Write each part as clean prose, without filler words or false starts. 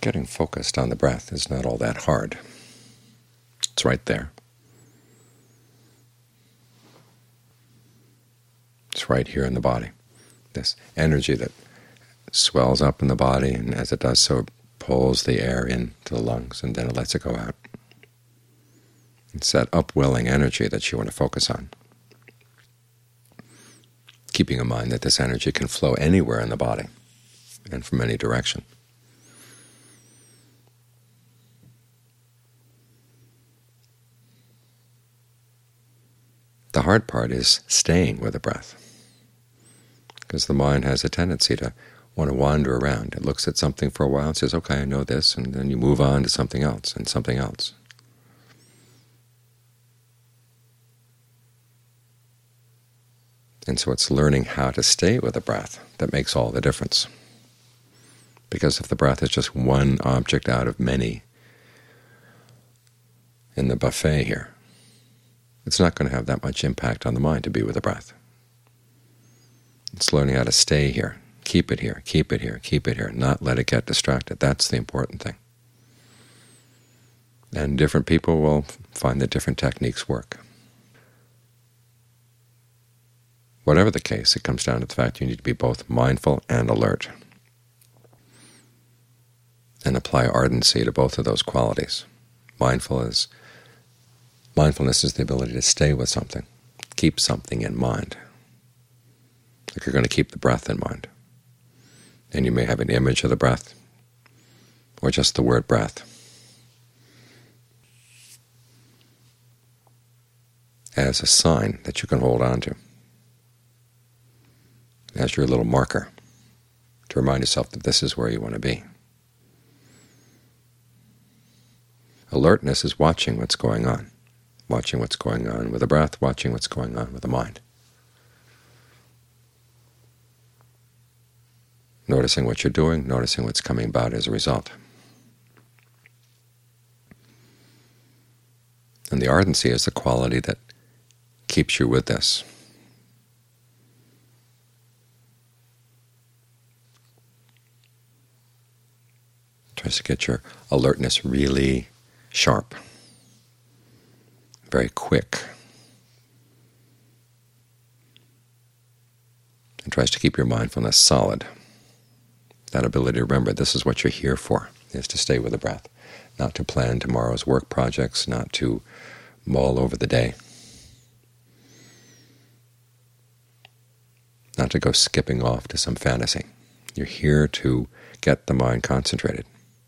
Getting focused on the breath is not all that hard. It's right there. It's right here in the body. This energy that swells up in the body, and as it does so, it pulls the air into the lungs, and then it lets it go out. It's that upwelling energy that you want to focus on, keeping in mind that this energy can flow anywhere in the body and from any direction. The hard part is staying with the breath, because the mind has a tendency to want to wander around. It looks at something for a while and says, okay, I know this, and then you move on to something else and something else. And so it's learning how to stay with the breath that makes all the difference. Because if the breath is just one object out of many in the buffet here, it's not going to have that much impact on the mind to be with the breath. It's learning how to stay here, keep it here, keep it here, keep it here, not let it get distracted. That's the important thing. And different people will find that different techniques work. Whatever the case, it comes down to the fact you need to be both mindful and alert, and apply ardency to both of those qualities. Mindfulness is the ability to stay with something, keep something in mind. Like you're going to keep the breath in mind. And you may have an image of the breath, or just the word breath, as a sign that you can hold on to, as your little marker, to remind yourself that this is where you want to be. Alertness is watching what's going on with the breath, watching what's going on with the mind. Noticing what you're doing, noticing what's coming about as a result. And the ardency is the quality that keeps you with this. Tries to get your alertness really sharp, very quick, and tries to keep your mindfulness solid. That ability to remember this is what you're here for, is to stay with the breath, not to plan tomorrow's work projects, not to mull over the day, not to go skipping off to some fantasy. You're here to get the mind concentrated.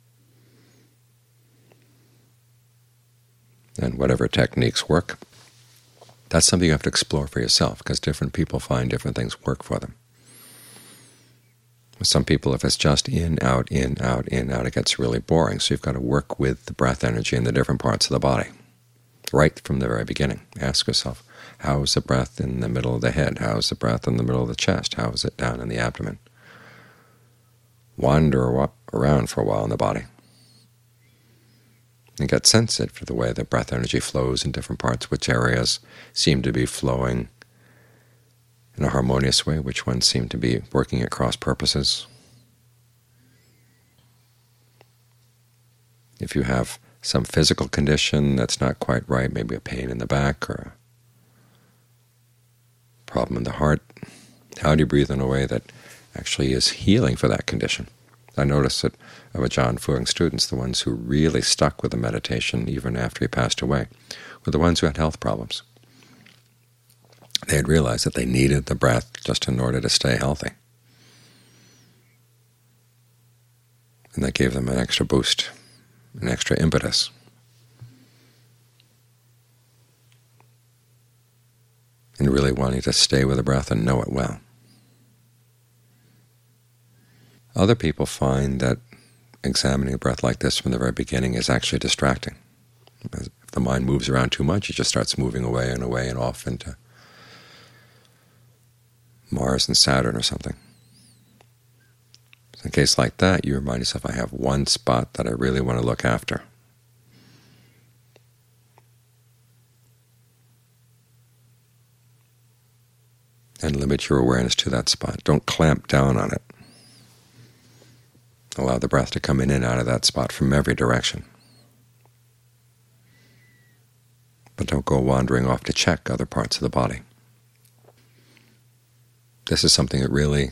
And whatever techniques work, that's something you have to explore for yourself, because different people find different things work for them. With some people, if it's just in, out, it gets really boring. So you've got to work with the breath energy in the different parts of the body, right from the very beginning. Ask yourself, how is the breath in the middle of the head? How is the breath in the middle of the chest? How is it down in the abdomen? Wander around for a while in the body, and get sensitive for the way the breath energy flows in different parts, which areas seem to be flowing in a harmonious way, which ones seem to be working at cross purposes. If you have some physical condition that's not quite right, maybe a pain in the back or a problem in the heart, how do you breathe in a way that actually is healing for that condition? I noticed that of Ajaan Fuang's students, the ones who really stuck with the meditation even after he passed away were the ones who had health problems. They had realized that they needed the breath just in order to stay healthy. And that gave them an extra boost, an extra impetus. And really wanting to stay with the breath and know it well. Other people find that examining the breath like this from the very beginning is actually distracting. If the mind moves around too much, it just starts moving away and off into Mars and Saturn or something. In a case like that, you remind yourself, I have one spot that I really want to look after. And limit your awareness to that spot. Don't clamp down on it. Allow the breath to come in and out of that spot from every direction. But don't go wandering off to check other parts of the body. This is something that really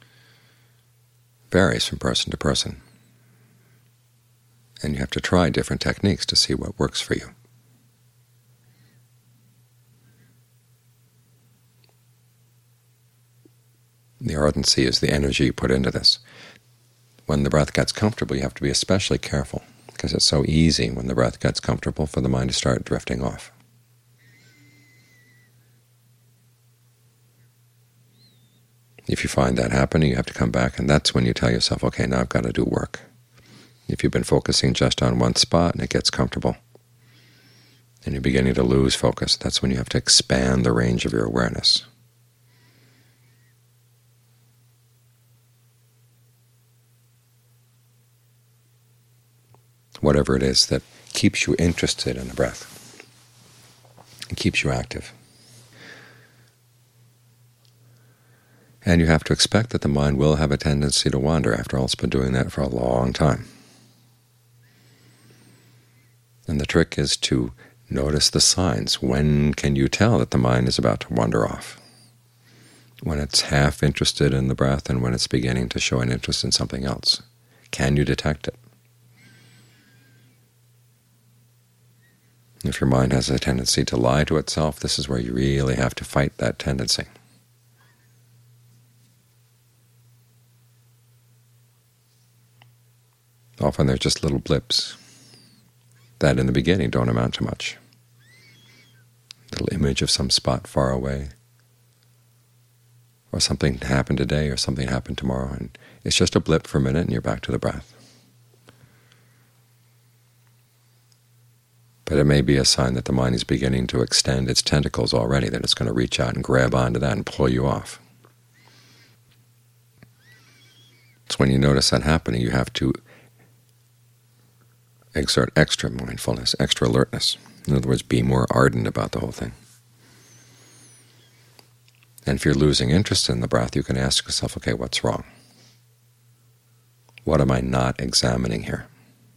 varies from person to person, and you have to try different techniques to see what works for you. The ardency is the energy you put into this. When the breath gets comfortable, you have to be especially careful, because it's so easy when the breath gets comfortable for the mind to start drifting off. If you find that happening, you have to come back, and that's when you tell yourself, okay, now I've got to do work. If you've been focusing just on one spot and it gets comfortable, and you're beginning to lose focus, that's when you have to expand the range of your awareness. Whatever it is that keeps you interested in the breath, and keeps you active. And you have to expect that the mind will have a tendency to wander. After all, it's been doing that for a long time. And the trick is to notice the signs. When can you tell that the mind is about to wander off? When it's half interested in the breath and when it's beginning to show an interest in something else. Can you detect it? If your mind has a tendency to lie to itself, this is where you really have to fight that tendency. Often they're just little blips that in the beginning don't amount to much. A little image of some spot far away, or something happened today or something happened tomorrow, and it's just a blip for a minute and you're back to the breath. But it may be a sign that the mind is beginning to extend its tentacles already, that it's going to reach out and grab onto that and pull you off. It's when you notice that happening, you have to exert extra mindfulness, extra alertness. In other words, be more ardent about the whole thing. And if you're losing interest in the breath, you can ask yourself, okay, what's wrong? What am I not examining here?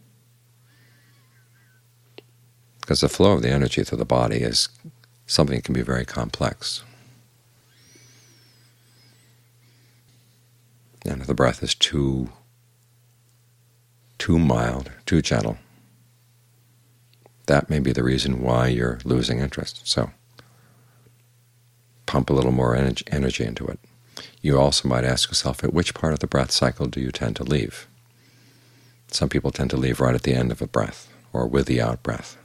Because the flow of the energy through the body is something that can be very complex. And if the breath is too mild, too gentle, that may be the reason why you're losing interest. So pump a little more energy into it. You also might ask yourself, at which part of the breath cycle do you tend to leave? Some people tend to leave right at the end of a breath, or with the out-breath.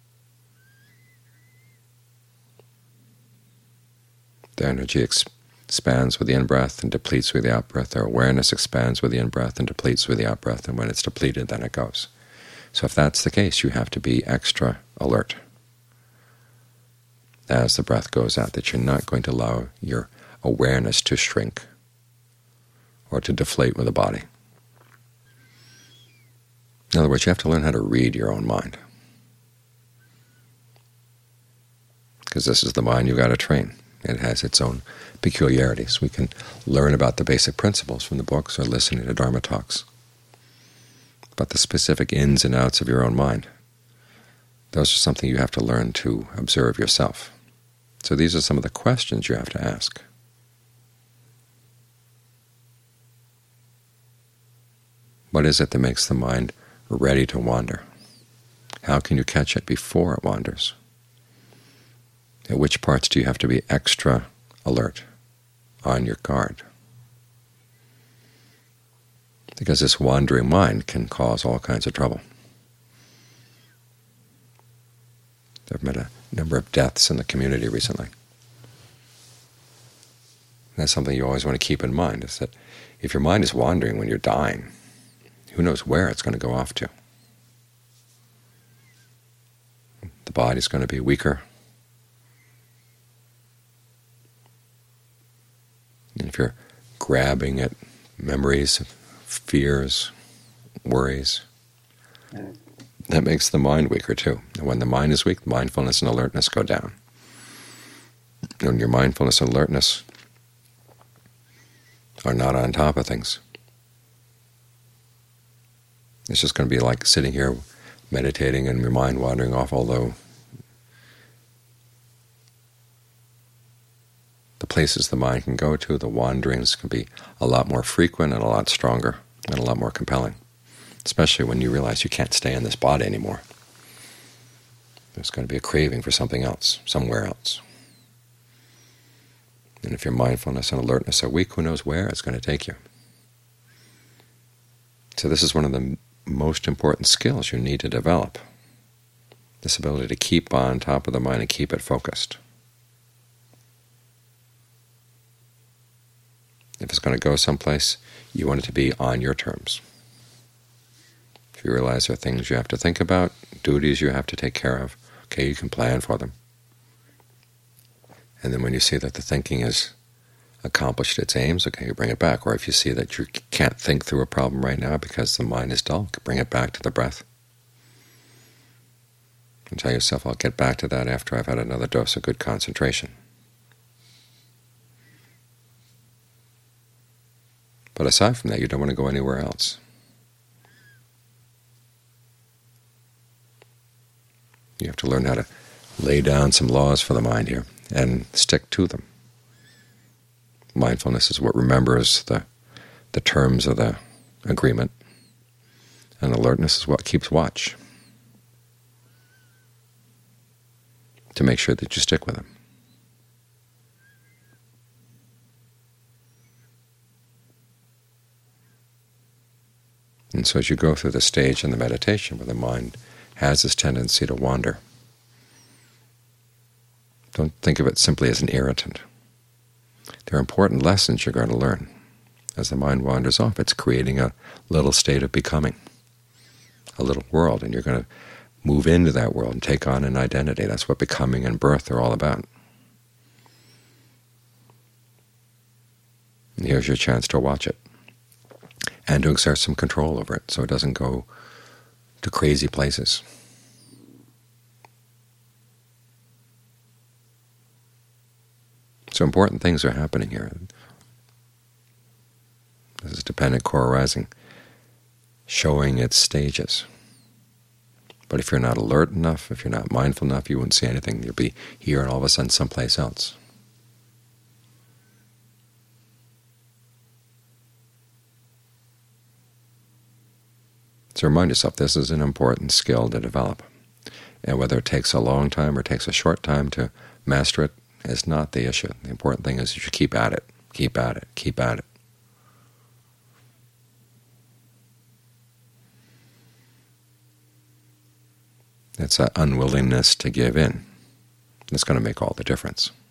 Their energy expands with the in-breath and depletes with the out-breath. Their awareness expands with the in-breath and depletes with the out-breath, and when it's depleted, then it goes. So if that's the case, you have to be extra alert as the breath goes out, that you're not going to allow your awareness to shrink or to deflate with the body. In other words, you have to learn how to read your own mind, because this is the mind you've got to train. It has its own peculiarities. We can learn about the basic principles from the books or listening to Dharma talks. But the specific ins and outs of your own mind, those are something you have to learn to observe yourself. So these are some of the questions you have to ask. What is it that makes the mind ready to wander? How can you catch it before it wanders? At which parts do you have to be extra alert, on your guard? Because this wandering mind can cause all kinds of trouble. There have been a number of deaths in the community recently. That's something you always want to keep in mind, is that if your mind is wandering when you're dying, who knows where it's going to go off to. The body's going to be weaker. And if you're grabbing at memories, fears, worries, that makes the mind weaker too. And when the mind is weak, mindfulness and alertness go down. When your mindfulness and alertness are not on top of things, It's just going to be like sitting here meditating and your mind wandering off, although the places the mind can go to, the wanderings can be a lot more frequent and a lot stronger and a lot more compelling, especially when you realize you can't stay in this body anymore. There's going to be a craving for something else, somewhere else. And if your mindfulness and alertness are weak, who knows where it's going to take you. So this is one of the most important skills you need to develop, this ability to keep on top of the mind and keep it focused. If it's going to go someplace, you want it to be on your terms. If you realize there are things you have to think about, duties you have to take care of, okay, you can plan for them. And then when you see that the thinking has accomplished its aims, okay, you bring it back. Or if you see that you can't think through a problem right now because the mind is dull, bring it back to the breath. And tell yourself, I'll get back to that after I've had another dose of good concentration. But aside from that, you don't want to go anywhere else. You have to learn how to lay down some laws for the mind here and stick to them. Mindfulness is what remembers the terms of the agreement, and alertness is what keeps watch to make sure that you stick with them. And so as you go through the stage in the meditation where the mind has this tendency to wander, don't think of it simply as an irritant. There are important lessons you're going to learn. As the mind wanders off, it's creating a little state of becoming, a little world, and you're going to move into that world and take on an identity. That's what becoming and birth are all about. And here's your chance to watch it and to exert some control over it so it doesn't go to crazy places. So important things are happening here. This is dependent core arising, showing its stages. But if you're not alert enough, if you're not mindful enough, you won't see anything. You'll be here and all of a sudden someplace else. So remind yourself, this is an important skill to develop. And whether it takes a long time or takes a short time to master it is not the issue. The important thing is you should keep at it, keep at it, keep at it. It's that unwillingness to give in that's going to make all the difference.